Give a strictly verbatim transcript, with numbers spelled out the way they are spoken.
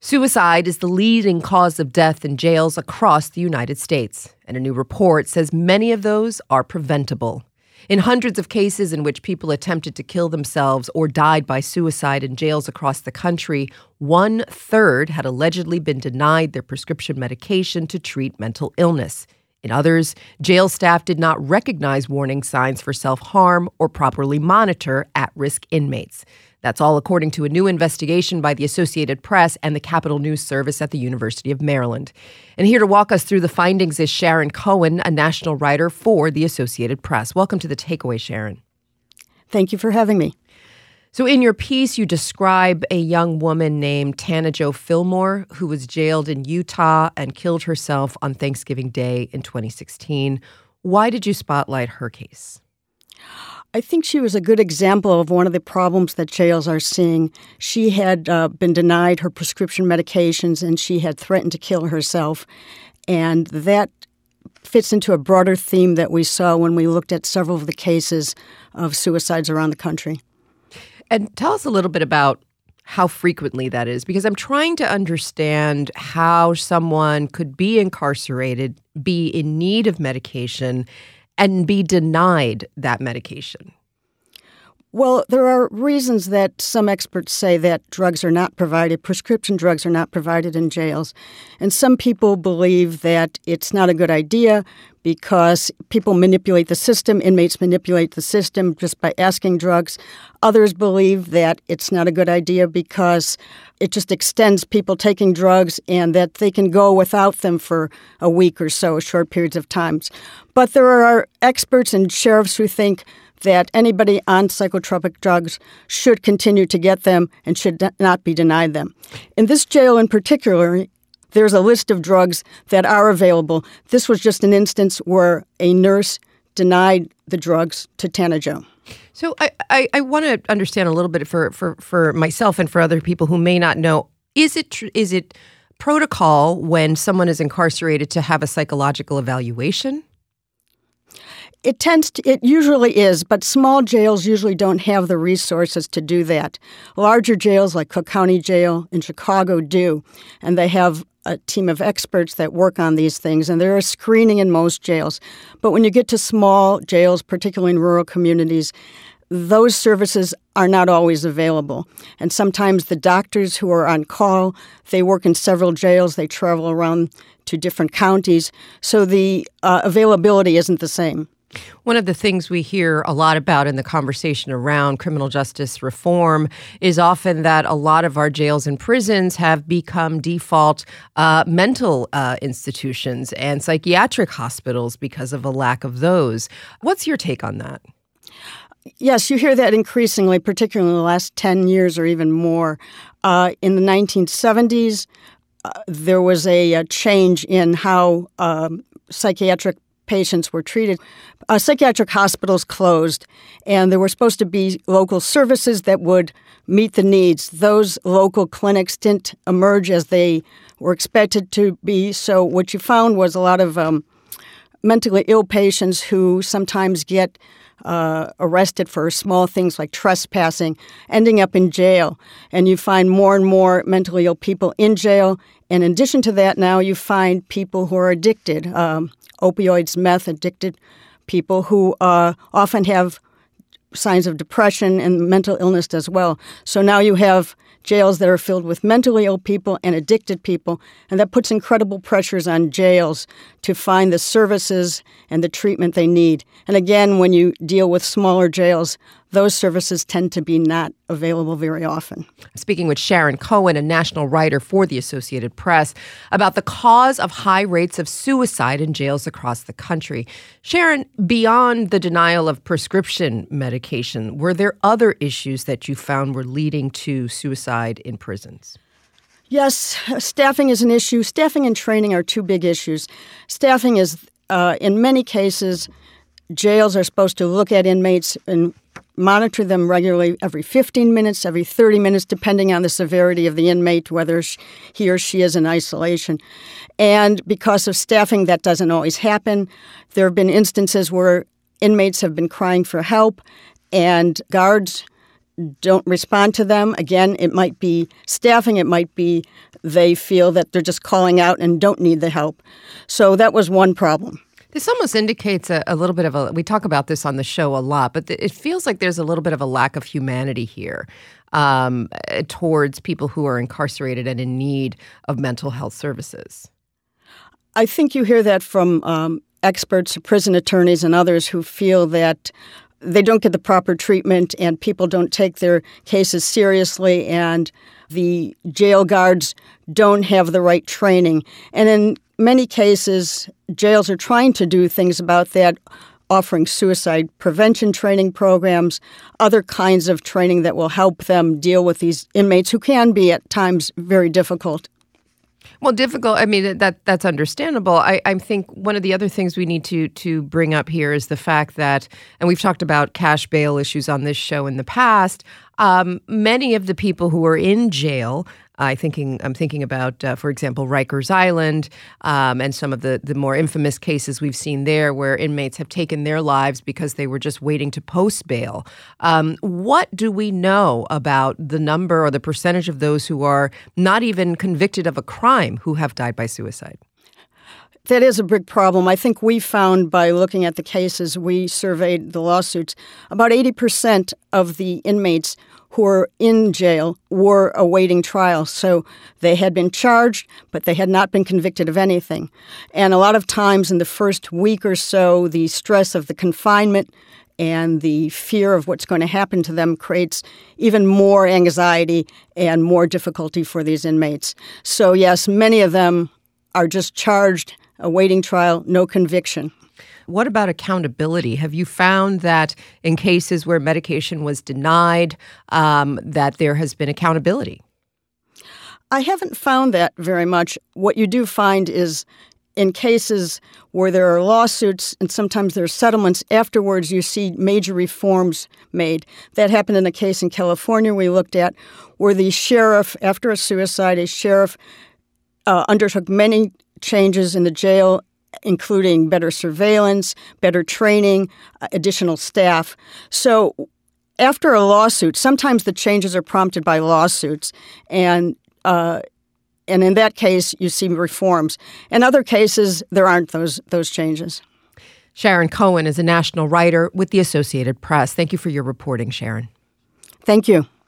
Suicide is the leading cause of death in jails across the United States, and a new report says many of those are preventable. In hundreds of cases in which people attempted to kill themselves or died by suicide in jails across the country, one-third had allegedly been denied their prescription medication to treat mental illness. In others, jail staff did not recognize warning signs for self-harm or properly monitor at-risk inmates. That's all according to a new investigation by the Associated Press and the Capitol News Service at the University of Maryland. And here to walk us through the findings is Sharon Cohen, a national writer for the Associated Press. Welcome to The Takeaway, Sharon. Thank you for having me. So in your piece, you describe a young woman named Tana Jo Fillmore who was jailed in Utah and killed herself on Thanksgiving Day in twenty sixteen. Why did you spotlight her case? I think she was a good example of one of the problems that jails are seeing. She had uh, been denied her prescription medications, and she had threatened to kill herself. And that fits into a broader theme that we saw when we looked at several of the cases of suicides around the country. And tell us a little bit about how frequently that is, because I'm trying to understand how someone could be incarcerated, be in need of medication, and be denied that medication. Well, there are reasons that some experts say that drugs are not provided, prescription drugs are not provided in jails. And some people believe that it's not a good idea because people manipulate the system, inmates manipulate the system just by asking drugs. Others believe that it's not a good idea because it just extends people taking drugs and that they can go without them for a week or so, short periods of times. But there are experts and sheriffs who think that anybody on psychotropic drugs should continue to get them and should not be denied them. In this jail in particular, there's a list of drugs that are available. This was just an instance where a nurse denied the drugs to Tana Jo. So I, I, I want to understand a little bit for, for, for myself and for other people who may not know, is it tr- is it protocol when someone is incarcerated to have a psychological evaluation? It tends to, it usually is, but small jails usually don't have the resources to do that. Larger jails like Cook County Jail in Chicago do, and they have a team of experts that work on these things, and there is screening in most jails. But when you get to small jails, particularly in rural communities, those services are not always available. And sometimes the doctors who are on call, they work in several jails, they travel around to different counties, so the uh, availability isn't the same. One of the things we hear a lot about in the conversation around criminal justice reform is often that a lot of our jails and prisons have become default uh, mental uh, institutions and psychiatric hospitals because of a lack of those. What's your take on that? Yes, you hear that increasingly, particularly in the last ten years or even more. Uh, in the nineteen seventies, uh, there was a, a change in how um, psychiatric patients were treated. Uh, psychiatric hospitals closed, and there were supposed to be local services that would meet the needs. Those local clinics didn't emerge as they were expected to be, so what you found was a lot of um, mentally ill patients who sometimes get uh, arrested for small things like trespassing, ending up in jail. And you find more and more mentally ill people in jail. And in addition to that, now you find people who are addicted, um, opioids, meth addicted people who uh, often have signs of depression and mental illness as well. So now you have jails that are filled with mentally ill people and addicted people, and that puts incredible pressures on jails to find the services and the treatment they need. And again, when you deal with smaller jails, those services tend to be not available very often. Speaking with Sharon Cohen, a national writer for the Associated Press, about the cause of high rates of suicide in jails across the country. Sharon, beyond the denial of prescription medication, were there other issues that you found were leading to suicide in prisons? Yes, staffing is an issue. Staffing and training are two big issues. Staffing is, uh, in many cases, jails are supposed to look at inmates and monitor them regularly every fifteen minutes, every thirty minutes, depending on the severity of the inmate, whether he or she is in isolation. And because of staffing, that doesn't always happen. There have been instances where inmates have been crying for help, and guards don't respond to them. Again, it might be staffing. It might be they feel that they're just calling out and don't need the help. So that was one problem. This almost indicates a, a little bit of a, we talk about this on the show a lot, but th- it feels like there's a little bit of a lack of humanity here um, towards people who are incarcerated and in need of mental health services. I think you hear that from um, experts, prison attorneys, and others who feel that they don't get the proper treatment and people don't take their cases seriously and the jail guards don't have the right training. And in many cases, jails are trying to do things about that, offering suicide prevention training programs, other kinds of training that will help them deal with these inmates who can be at times very difficult. Well, difficult. I mean, that that's understandable. I, I think one of the other things we need to to bring up here is the fact that, and we've talked about cash bail issues on this show in the past. Um, many of the people who are in jail, I thinking I'm thinking about, uh, for example, Rikers Island, um, and some of the the more infamous cases we've seen there, where inmates have taken their lives because they were just waiting to post bail. Um, what do we know about the number or the percentage of those who are not even convicted of a crime who have died by suicide? That is a big problem. I think we found by looking at the cases, we surveyed the lawsuits, about eighty percent of the inmates who were in jail were awaiting trial. So they had been charged, but they had not been convicted of anything. And a lot of times in the first week or so, the stress of the confinement and the fear of what's going to happen to them creates even more anxiety and more difficulty for these inmates. So yes, many of them are just charged, awaiting trial, no conviction. What about accountability? Have you found that in cases where medication was denied, um, that there has been accountability? I haven't found that very much. What you do find is in cases where there are lawsuits and sometimes there are settlements, afterwards you see major reforms made. That happened in a case in California we looked at where the sheriff, after a suicide, a sheriff uh, undertook many changes in the jail, including better surveillance, better training, uh, additional staff. So after a lawsuit, sometimes the changes are prompted by lawsuits, and uh, and in that case, you see reforms. In other cases, there aren't those those changes. Sharon Cohen is a national writer with the Associated Press. Thank you for your reporting, Sharon. Thank you.